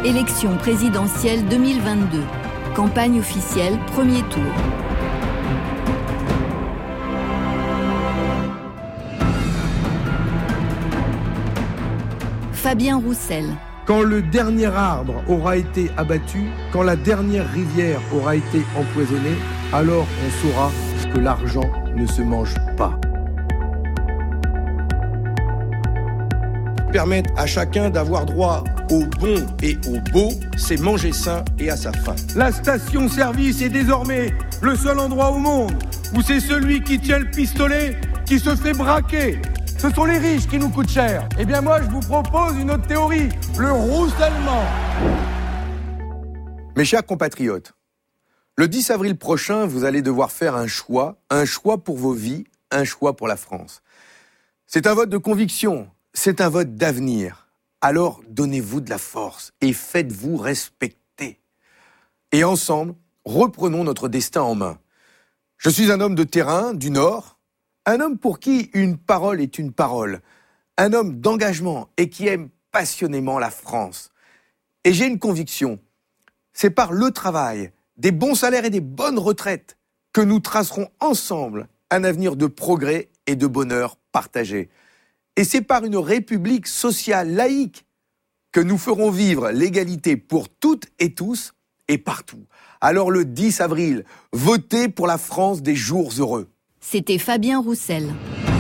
Élection présidentielle 2022. Campagne officielle, premier tour. Fabien Roussel. Quand le dernier arbre aura été abattu, quand la dernière rivière aura été empoisonnée, alors on saura que l'argent ne se mange pas. Permettre à chacun d'avoir droit au bon et au beau, c'est manger sain et à sa faim. La station-service est désormais le seul endroit au monde où c'est celui qui tient le pistolet qui se fait braquer. Ce sont les riches qui nous coûtent cher. Eh bien moi, je vous propose une autre théorie, le roussellement. Mes chers compatriotes, le 10 avril prochain, vous allez devoir faire un choix pour vos vies, un choix pour la France. C'est un vote de conviction, c'est un vote d'avenir. Alors donnez-vous de la force et faites-vous respecter. Et ensemble, reprenons notre destin en main. Je suis un homme de terrain, du Nord, un homme pour qui une parole est une parole, un homme d'engagement et qui aime passionnément la France. Et j'ai une conviction, c'est par le travail, des bons salaires et des bonnes retraites que nous tracerons ensemble un avenir de progrès et de bonheur partagé. Et c'est par une république sociale laïque que nous ferons vivre l'égalité pour toutes et tous et partout. Alors le 10 avril, votez pour la France des jours heureux. C'était Fabien Roussel.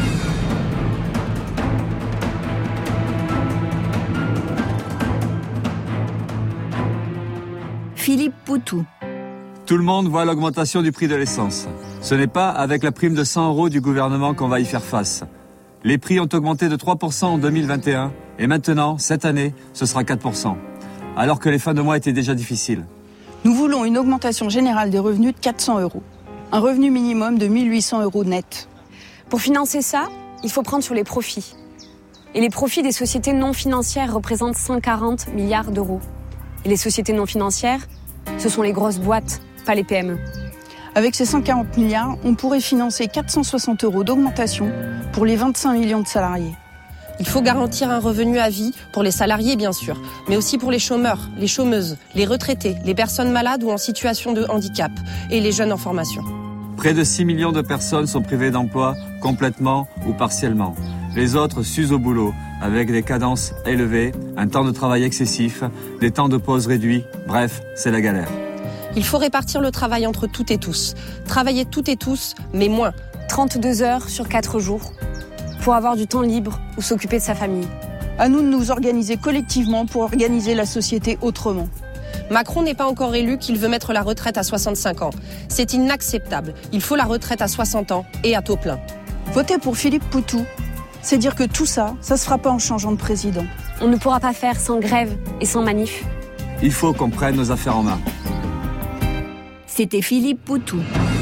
Philippe Poutou. Tout le monde voit l'augmentation du prix de l'essence. Ce n'est pas avec la prime de 100 € du gouvernement qu'on va y faire face. Les prix ont augmenté de 3% en 2021 et maintenant, cette année, ce sera 4%. Alors que les fins de mois étaient déjà difficiles. Nous voulons une augmentation générale des revenus de 400 €. Un revenu minimum de 1 800 € net. Pour financer ça, il faut prendre sur les profits. Et les profits des sociétés non financières représentent 140 milliards d'euros. Et les sociétés non financières, ce sont les grosses boîtes, pas les PME. Avec ces 140 milliards, on pourrait financer 460 € d'augmentation pour les 25 millions de salariés. Il faut garantir un revenu à vie pour les salariés, bien sûr, mais aussi pour les chômeurs, les chômeuses, les retraités, les personnes malades ou en situation de handicap et les jeunes en formation. Près de 6 millions de personnes sont privées d'emploi, complètement ou partiellement. Les autres s'usent au boulot, avec des cadences élevées, un temps de travail excessif, des temps de pause réduits, bref, c'est la galère. Il faut répartir le travail entre toutes et tous. Travailler toutes et tous, mais moins. 32 heures sur 4 jours, pour avoir du temps libre ou s'occuper de sa famille. À nous de nous organiser collectivement pour organiser la société autrement. Macron n'est pas encore élu qu'il veut mettre la retraite à 65 ans. C'est inacceptable. Il faut la retraite à 60 ans et à taux plein. Voter pour Philippe Poutou, c'est dire que tout ça se fera pas en changeant de président. On ne pourra pas faire sans grève et sans manif. Il faut qu'on prenne nos affaires en main. C'était Philippe Poutou.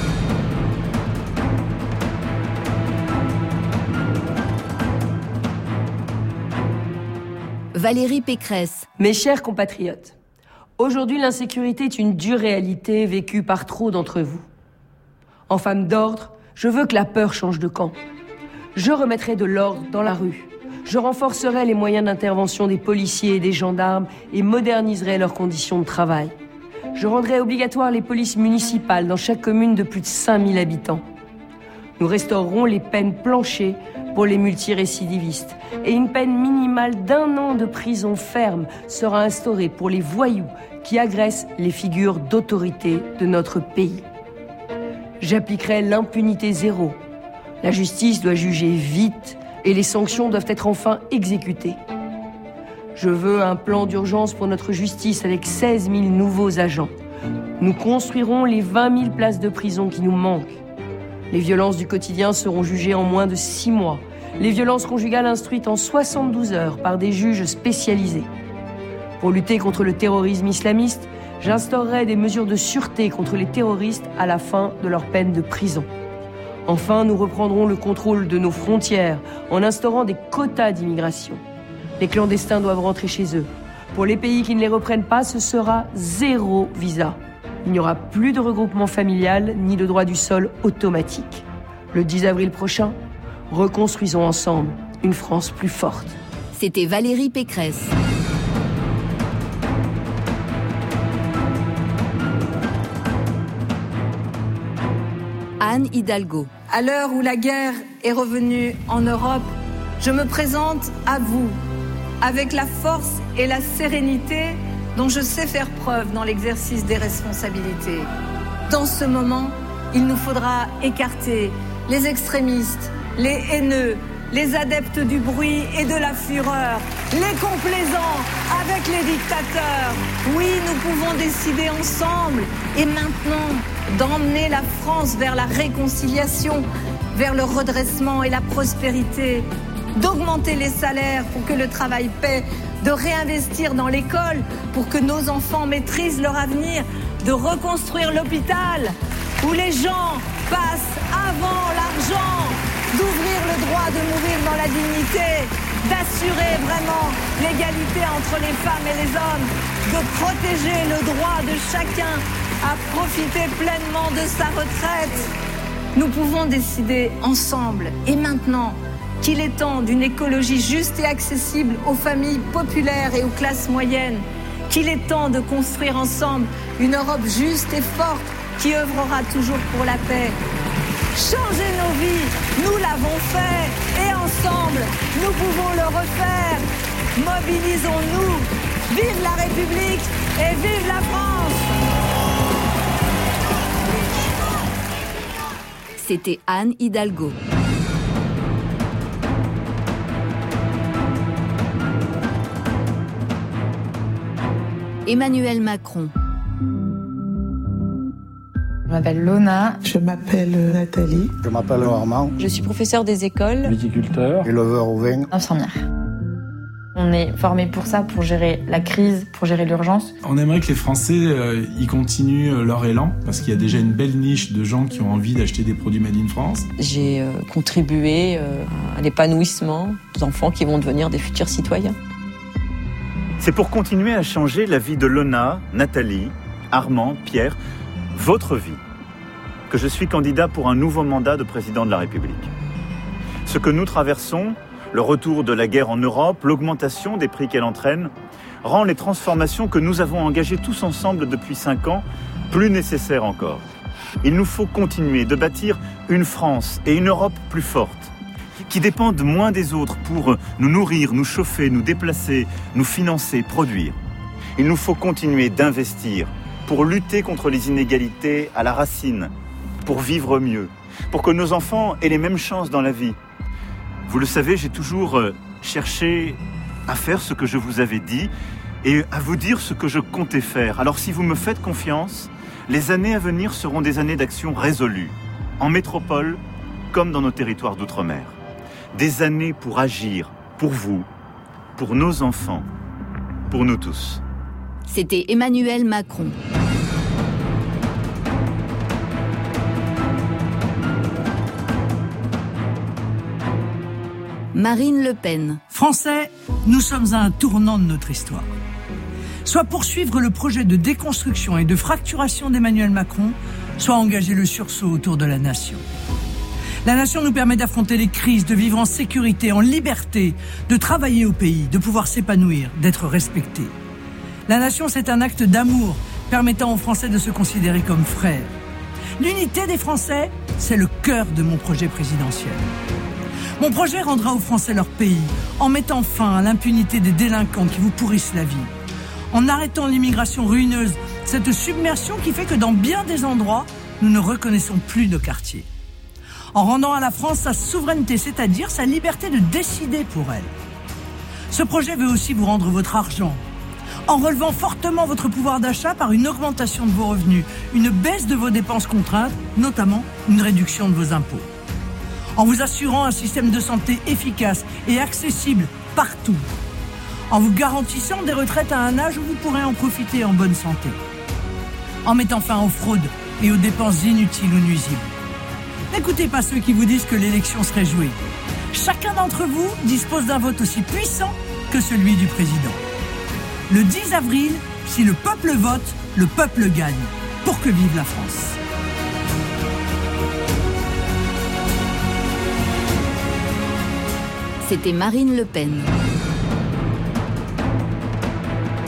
Valérie Pécresse. Mes chers compatriotes, aujourd'hui l'insécurité est une dure réalité vécue par trop d'entre vous. En femme d'ordre, je veux que la peur change de camp. Je remettrai de l'ordre dans la rue. Je renforcerai les moyens d'intervention des policiers et des gendarmes et moderniserai leurs conditions de travail. Je rendrai obligatoire les polices municipales dans chaque commune de plus de 5000 habitants. Nous restaurerons les peines planchées pour les multirécidivistes et une peine minimale d'1 an de prison ferme sera instaurée pour les voyous qui agressent les figures d'autorité de notre pays. J'appliquerai l'impunité zéro. La justice doit juger vite et les sanctions doivent être enfin exécutées. Je veux un plan d'urgence pour notre justice avec 16 000 nouveaux agents. Nous construirons les 20 000 places de prison qui nous manquent. Les violences du quotidien seront jugées en moins de 6 mois. Les violences conjugales instruites en 72 heures par des juges spécialisés. Pour lutter contre le terrorisme islamiste, j'instaurerai des mesures de sûreté contre les terroristes à la fin de leur peine de prison. Enfin, nous reprendrons le contrôle de nos frontières en instaurant des quotas d'immigration. Les clandestins doivent rentrer chez eux. Pour les pays qui ne les reprennent pas, ce sera 0 visa. Il n'y aura plus de regroupement familial ni de droit du sol automatique. Le 10 avril prochain, reconstruisons ensemble une France plus forte. C'était Valérie Pécresse. Anne Hidalgo. À l'heure où la guerre est revenue en Europe, je me présente à vous avec la force et la sérénité dont je sais faire preuve dans l'exercice des responsabilités. Dans ce moment, il nous faudra écarter les extrémistes, les haineux, les adeptes du bruit et de la fureur, les complaisants avec les dictateurs. Oui, nous pouvons décider ensemble et maintenant d'emmener la France vers la réconciliation, vers le redressement et la prospérité, d'augmenter les salaires pour que le travail paie, de réinvestir dans l'école pour que nos enfants maîtrisent leur avenir, de reconstruire l'hôpital où les gens passent avant l'argent, d'ouvrir le droit de mourir dans la dignité, d'assurer vraiment l'égalité entre les femmes et les hommes, de protéger le droit de chacun à profiter pleinement de sa retraite. Nous pouvons décider ensemble et maintenant qu'il est temps d'une écologie juste et accessible aux familles populaires et aux classes moyennes, qu'il est temps de construire ensemble une Europe juste et forte qui œuvrera toujours pour la paix. Changer nos vies, nous l'avons fait et ensemble, nous pouvons le refaire. Mobilisons-nous. Vive la République et vive la France! C'était Anne Hidalgo. Emmanuel Macron. Je m'appelle Lona. Je m'appelle Nathalie. Je m'appelle Armand. Je suis professeur des écoles. Viticulteur. Éleveur au vin. Infirmière. On est formés pour ça, pour gérer la crise, pour gérer l'urgence. On aimerait que les Français y continuent leur élan, parce qu'il y a déjà une belle niche de gens qui ont envie d'acheter des produits made in France. J'ai contribué à l'épanouissement des enfants qui vont devenir des futurs citoyens. C'est pour continuer à changer la vie de Lona, Nathalie, Armand, Pierre, votre vie, que je suis candidat pour un nouveau mandat de président de la République. Ce que nous traversons, le retour de la guerre en Europe, l'augmentation des prix qu'elle entraîne, rend les transformations que nous avons engagées tous ensemble depuis 5 ans plus nécessaires encore. Il nous faut continuer de bâtir une France et une Europe plus fortes, qui dépendent moins des autres pour nous nourrir, nous chauffer, nous déplacer, nous financer, produire. Il nous faut continuer d'investir pour lutter contre les inégalités à la racine, pour vivre mieux, pour que nos enfants aient les mêmes chances dans la vie. Vous le savez, j'ai toujours cherché à faire ce que je vous avais dit et à vous dire ce que je comptais faire. Alors si vous me faites confiance, les années à venir seront des années d'action résolue, en métropole comme dans nos territoires d'outre-mer. Des années pour agir, pour vous, pour nos enfants, pour nous tous. C'était Emmanuel Macron. Marine Le Pen. Français, nous sommes à un tournant de notre histoire. Soit poursuivre le projet de déconstruction et de fracturation d'Emmanuel Macron, soit engager le sursaut autour de la nation. La nation nous permet d'affronter les crises, de vivre en sécurité, en liberté, de travailler au pays, de pouvoir s'épanouir, d'être respecté. La nation, c'est un acte d'amour permettant aux Français de se considérer comme frères. L'unité des Français, c'est le cœur de mon projet présidentiel. Mon projet rendra aux Français leur pays, en mettant fin à l'impunité des délinquants qui vous pourrissent la vie, en arrêtant l'immigration ruineuse, cette submersion qui fait que dans bien des endroits, nous ne reconnaissons plus nos quartiers. En rendant à la France sa souveraineté, c'est-à-dire sa liberté de décider pour elle. Ce projet veut aussi vous rendre votre argent, en relevant fortement votre pouvoir d'achat par une augmentation de vos revenus, une baisse de vos dépenses contraintes, notamment une réduction de vos impôts. En vous assurant un système de santé efficace et accessible partout. En vous garantissant des retraites à un âge où vous pourrez en profiter en bonne santé. En mettant fin aux fraudes et aux dépenses inutiles ou nuisibles. N'écoutez pas ceux qui vous disent que l'élection serait jouée. Chacun d'entre vous dispose d'un vote aussi puissant que celui du président. Le 10 avril, si le peuple vote, le peuple gagne. Pour que vive la France. C'était Marine Le Pen.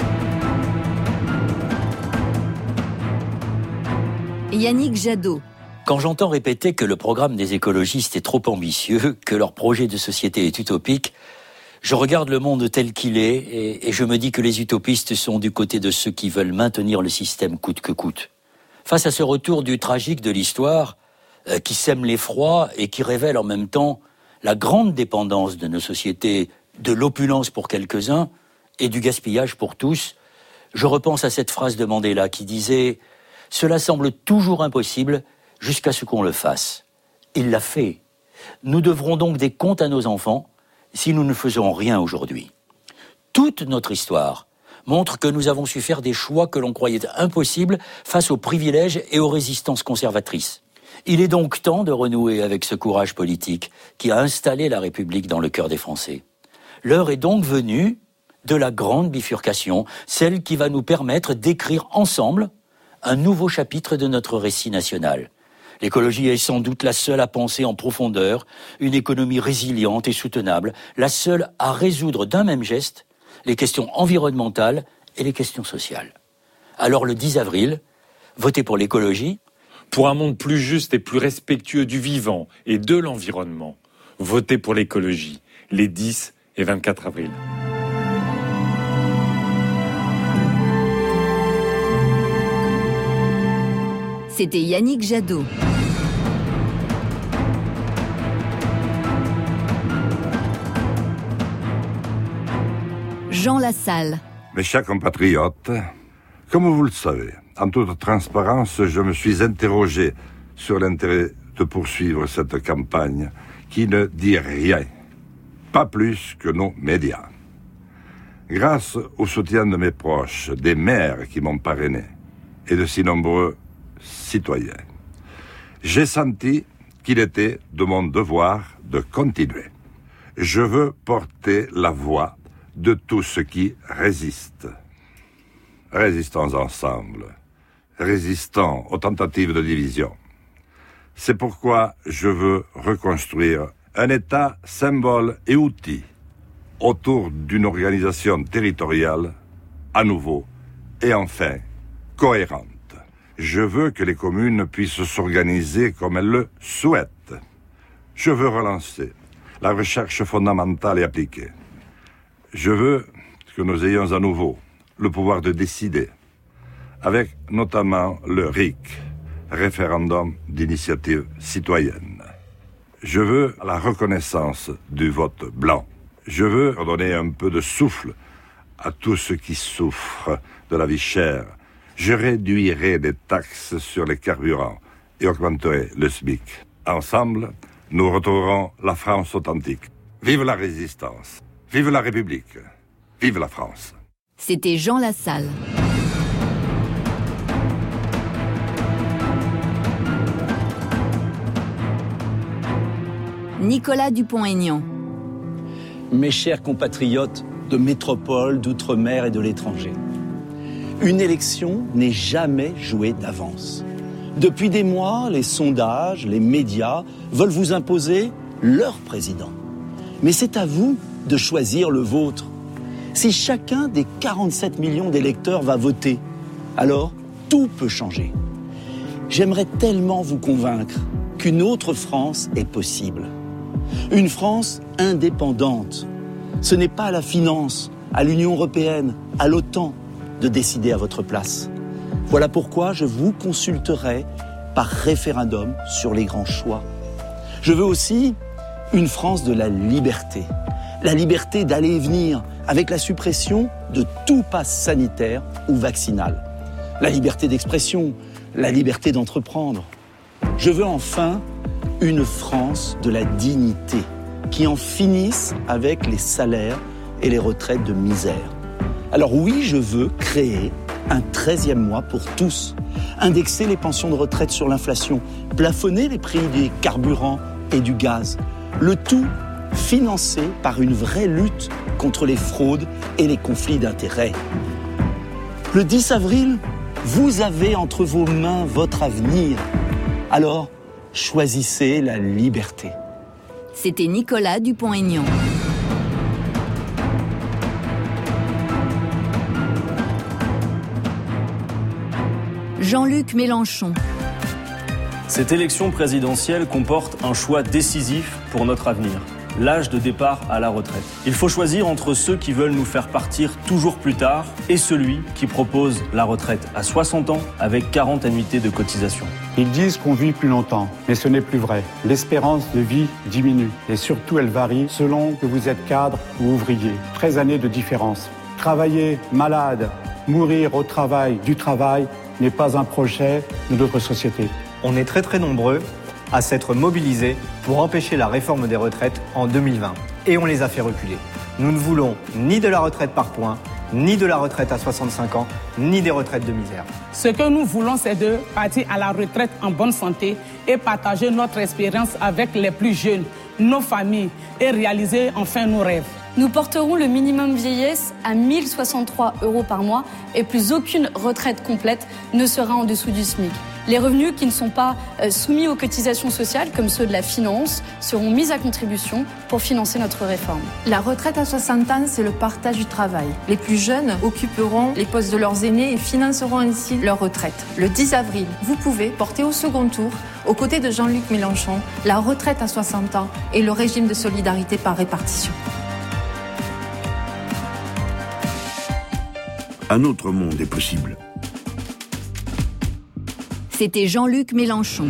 Yannick Jadot. Quand j'entends répéter que le programme des écologistes est trop ambitieux, que leur projet de société est utopique, je regarde le monde tel qu'il est et je me dis que les utopistes sont du côté de ceux qui veulent maintenir le système coûte que coûte. Face à ce retour du tragique de l'histoire, qui sème l'effroi et qui révèle en même temps la grande dépendance de nos sociétés, de l'opulence pour quelques-uns et du gaspillage pour tous, je repense à cette phrase de Mandela qui disait « Cela semble toujours impossible jusqu'à ce qu'on le fasse ». Il l'a fait. Nous devrons donc des comptes à nos enfants si nous ne faisons rien aujourd'hui. Toute notre histoire montre que nous avons su faire des choix que l'on croyait impossibles face aux privilèges et aux résistances conservatrices. Il est donc temps de renouer avec ce courage politique qui a installé la République dans le cœur des Français. L'heure est donc venue de la grande bifurcation, celle qui va nous permettre d'écrire ensemble un nouveau chapitre de notre récit national. L'écologie est sans doute la seule à penser en profondeur, une économie résiliente et soutenable, la seule à résoudre d'un même geste les questions environnementales et les questions sociales. Alors le 10 avril, votez pour l'écologie. Pour un monde plus juste et plus respectueux du vivant et de l'environnement, votez pour l'écologie, les 10 et 24 avril. C'était Yannick Jadot. Jean Lassalle. Mes chers compatriotes, comme vous le savez, en toute transparence, je me suis interrogé sur l'intérêt de poursuivre cette campagne qui ne dit rien, pas plus que nos médias. Grâce au soutien de mes proches, des maires qui m'ont parrainé et de si nombreux citoyens, j'ai senti qu'il était de mon devoir de continuer. Je veux porter la voix de tous ceux qui résistent. Résistons ensemble, résistons aux tentatives de division. C'est pourquoi je veux reconstruire un État symbole et outil autour d'une organisation territoriale à nouveau et enfin cohérente. Je veux que les communes puissent s'organiser comme elles le souhaitent. Je veux relancer la recherche fondamentale et appliquée. Je veux que nous ayons à nouveau le pouvoir de décider, avec notamment le RIC, référendum d'initiative citoyenne. Je veux la reconnaissance du vote blanc. Je veux redonner un peu de souffle à tous ceux qui souffrent de la vie chère. Je réduirai les taxes sur les carburants et augmenterai le SMIC. Ensemble, nous retrouverons la France authentique. Vive la résistance! Vive la République! Vive la France! C'était Jean Lassalle. Nicolas Dupont-Aignan. Mes chers compatriotes de métropole, d'outre-mer et de l'étranger, une élection n'est jamais jouée d'avance. Depuis des mois, les sondages, les médias veulent vous imposer leur président. Mais c'est à vous de choisir le vôtre. Si chacun des 47 millions d'électeurs va voter, alors tout peut changer. J'aimerais tellement vous convaincre qu'une autre France est possible. Une France indépendante. Ce n'est pas à la finance, à l'Union européenne, à l'OTAN de décider à votre place. Voilà pourquoi je vous consulterai par référendum sur les grands choix. Je veux aussi une France de la liberté. La liberté d'aller et venir avec la suppression de tout pass sanitaire ou vaccinal. La liberté d'expression, la liberté d'entreprendre. Je veux enfin une France de la dignité qui en finisse avec les salaires et les retraites de misère. Alors oui, je veux créer un 13e mois pour tous, indexer les pensions de retraite sur l'inflation, plafonner les prix des carburants et du gaz, le tout financé par une vraie lutte contre les fraudes et les conflits d'intérêts. Le 10 avril, vous avez entre vos mains votre avenir. Alors, choisissez la liberté. C'était Nicolas Dupont-Aignan. Jean-Luc Mélenchon. Cette élection présidentielle comporte un choix décisif pour notre avenir. L'âge de départ à la retraite. Il faut choisir entre ceux qui veulent nous faire partir toujours plus tard et celui qui propose la retraite à 60 ans avec 40 annuités de cotisation. Ils disent qu'on vit plus longtemps, mais ce n'est plus vrai. L'espérance de vie diminue et surtout elle varie selon que vous êtes cadre ou ouvrier. 13 années de différence. Travailler malade, mourir au travail, du travail n'est pas un projet de notre société. On est très nombreux à s'être mobilisés pour empêcher la réforme des retraites en 2020. Et on les a fait reculer. Nous ne voulons ni de la retraite par points, ni de la retraite à 65 ans, ni des retraites de misère. Ce que nous voulons, c'est de partir à la retraite en bonne santé et partager notre expérience avec les plus jeunes, nos familles, et réaliser enfin nos rêves. Nous porterons le minimum vieillesse à 1 063 € par mois et plus aucune retraite complète ne sera en dessous du SMIC. Les revenus qui ne sont pas soumis aux cotisations sociales, comme ceux de la finance, seront mis à contribution pour financer notre réforme. La retraite à 60 ans, c'est le partage du travail. Les plus jeunes occuperont les postes de leurs aînés et financeront ainsi leur retraite. Le 10 avril, vous pouvez porter au second tour, aux côtés de Jean-Luc Mélenchon, la retraite à 60 ans et le régime de solidarité par répartition. Un autre monde est possible. C'était Jean-Luc Mélenchon.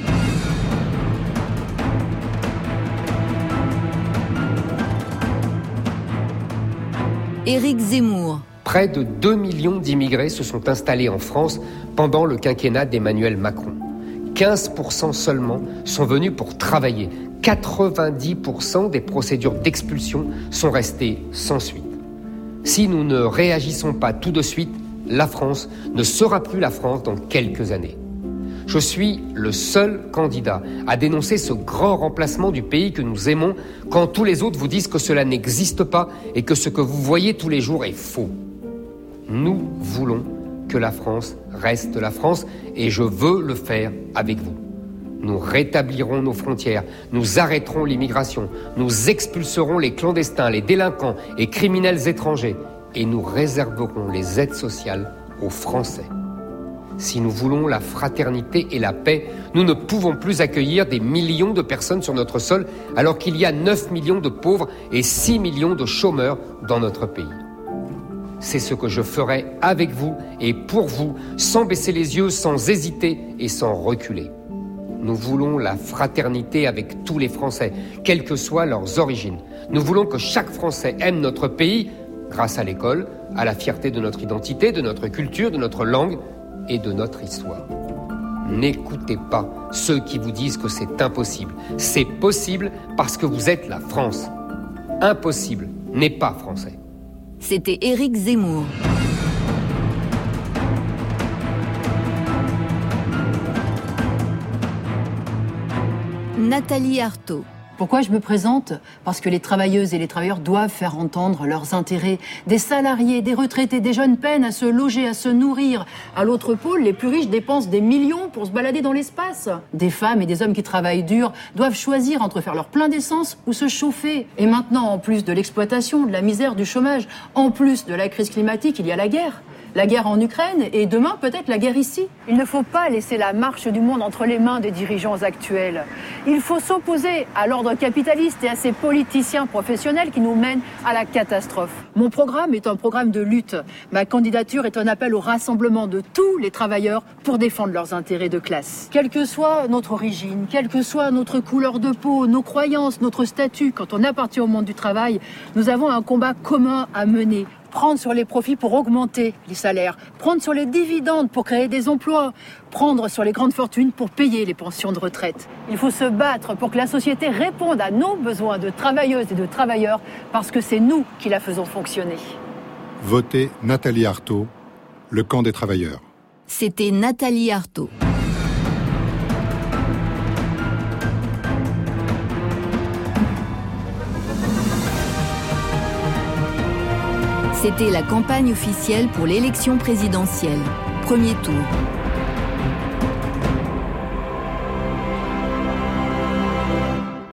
Éric Zemmour. Près de 2 millions d'immigrés se sont installés en France pendant le quinquennat d'Emmanuel Macron. 15% seulement sont venus pour travailler. 90% des procédures d'expulsion sont restées sans suite. Si nous ne réagissons pas tout de suite, la France ne sera plus la France dans quelques années. Je suis le seul candidat à dénoncer ce grand remplacement du pays que nous aimons quand tous les autres vous disent que cela n'existe pas et que ce que vous voyez tous les jours est faux. Nous voulons que la France reste la France et je veux le faire avec vous. Nous rétablirons nos frontières, nous arrêterons l'immigration, nous expulserons les clandestins, les délinquants et criminels étrangers et nous réserverons les aides sociales aux Français. Si nous voulons la fraternité et la paix, nous ne pouvons plus accueillir des millions de personnes sur notre sol alors qu'il y a 9 millions de pauvres et 6 millions de chômeurs dans notre pays. C'est ce que je ferai avec vous et pour vous, sans baisser les yeux, sans hésiter et sans reculer. Nous voulons la fraternité avec tous les Français, quelles que soient leurs origines. Nous voulons que chaque Français aime notre pays grâce à l'école, à la fierté de notre identité, de notre culture, de notre langue et de notre histoire. N'écoutez pas ceux qui vous disent que c'est impossible. C'est possible parce que vous êtes la France. Impossible n'est pas français. C'était Éric Zemmour. Nathalie Arthaud. Pourquoi je me présente ? Parce que les travailleuses et les travailleurs doivent faire entendre leurs intérêts. Des salariés, des retraités, des jeunes peinent à se loger, à se nourrir. À l'autre pôle, les plus riches dépensent des millions pour se balader dans l'espace. Des femmes et des hommes qui travaillent dur doivent choisir entre faire leur plein d'essence ou se chauffer. Et maintenant, en plus de l'exploitation, de la misère, du chômage, en plus de la crise climatique, il y a la guerre. La guerre en Ukraine et demain peut-être la guerre ici. Il ne faut pas laisser la marche du monde entre les mains des dirigeants actuels. Il faut s'opposer à l'ordre capitaliste et à ces politiciens professionnels qui nous mènent à la catastrophe. Mon programme est un programme de lutte. Ma candidature est un appel au rassemblement de tous les travailleurs pour défendre leurs intérêts de classe. Quelle que soit notre origine, quelle que soit notre couleur de peau, nos croyances, notre statut, quand on appartient au monde du travail, nous avons un combat commun à mener. Prendre sur les profits pour augmenter les salaires, prendre sur les dividendes pour créer des emplois, prendre sur les grandes fortunes pour payer les pensions de retraite. Il faut se battre pour que la société réponde à nos besoins de travailleuses et de travailleurs parce que c'est nous qui la faisons fonctionner. Votez Nathalie Arthaud, le camp des travailleurs. C'était Nathalie Arthaud. C'était la campagne officielle pour l'élection présidentielle. Premier tour.